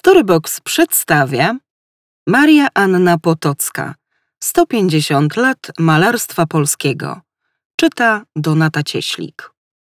Storybox przedstawia Maria Anna Potocka, 150 lat malarstwa polskiego. Czyta Donata Cieślik.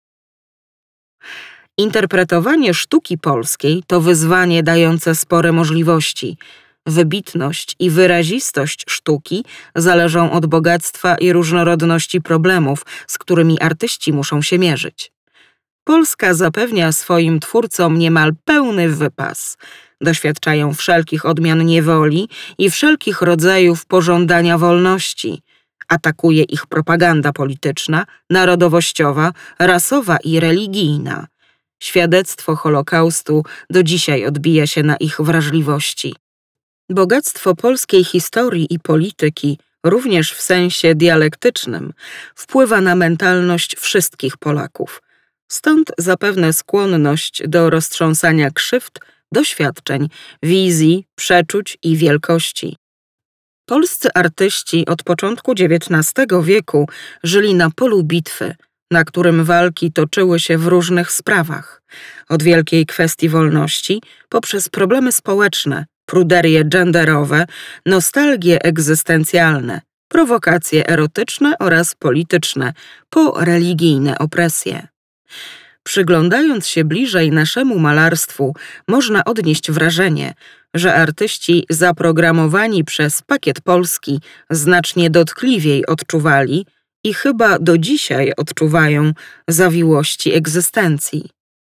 Interpretowanie sztuki polskiej to wyzwanie dające spore możliwości. Wybitność i wyrazistość sztuki zależą od bogactwa i różnorodności problemów, z którymi artyści muszą się mierzyć. Polska zapewnia swoim twórcom niemal pełny wypas. Doświadczają wszelkich odmian niewoli i wszelkich rodzajów pożądania wolności. Atakuje ich propaganda polityczna, narodowościowa, rasowa i religijna. Świadectwo Holokaustu do dzisiaj odbija się na ich wrażliwości. Bogactwo polskiej historii i polityki, również w sensie dialektycznym, wpływa na mentalność wszystkich Polaków. Stąd zapewne skłonność do roztrząsania krzywd, doświadczeń, wizji, przeczuć i wielkości. Polscy artyści od początku XIX wieku żyli na polu bitwy, na którym walki toczyły się w różnych sprawach. Od wielkiej kwestii wolności, poprzez problemy społeczne, pruderie genderowe, nostalgie egzystencjalne, prowokacje erotyczne oraz polityczne, po religijne opresje. Przyglądając się bliżej naszemu malarstwu, można odnieść wrażenie, że artyści zaprogramowani przez pakiet polski znacznie dotkliwiej odczuwali i chyba do dzisiaj odczuwają zawiłości egzystencji.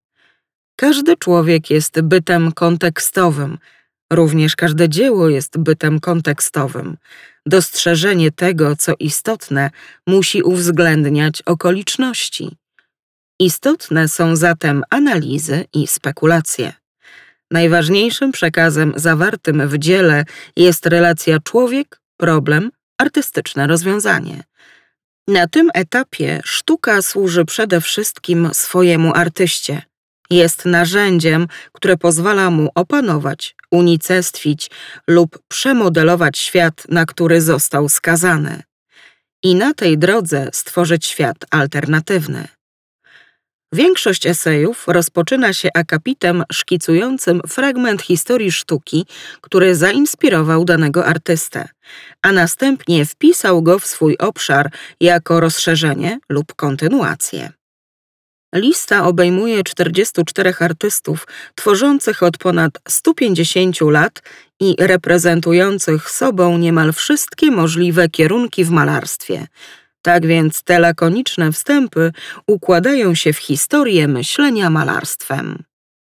Każdy człowiek jest bytem kontekstowym, również każde dzieło jest bytem kontekstowym. Dostrzeżenie tego, co istotne, musi uwzględniać okoliczności. Istotne są zatem analizy i spekulacje. Najważniejszym przekazem zawartym w dziele jest relacja człowiek-problem, artystyczne rozwiązanie. Na tym etapie sztuka służy przede wszystkim swojemu artyście. Jest narzędziem, które pozwala mu opanować, unicestwić lub przemodelować świat, na który został skazany. I na tej drodze stworzyć świat alternatywny. Większość esejów rozpoczyna się akapitem szkicującym fragment historii sztuki, który zainspirował danego artystę, a następnie wpisał go w swój obszar jako rozszerzenie lub kontynuację. Lista obejmuje 44 artystów tworzących od ponad 150 lat i reprezentujących sobą niemal wszystkie możliwe kierunki w malarstwie. Tak więc te lakoniczne wstępy układają się w historię myślenia malarstwem.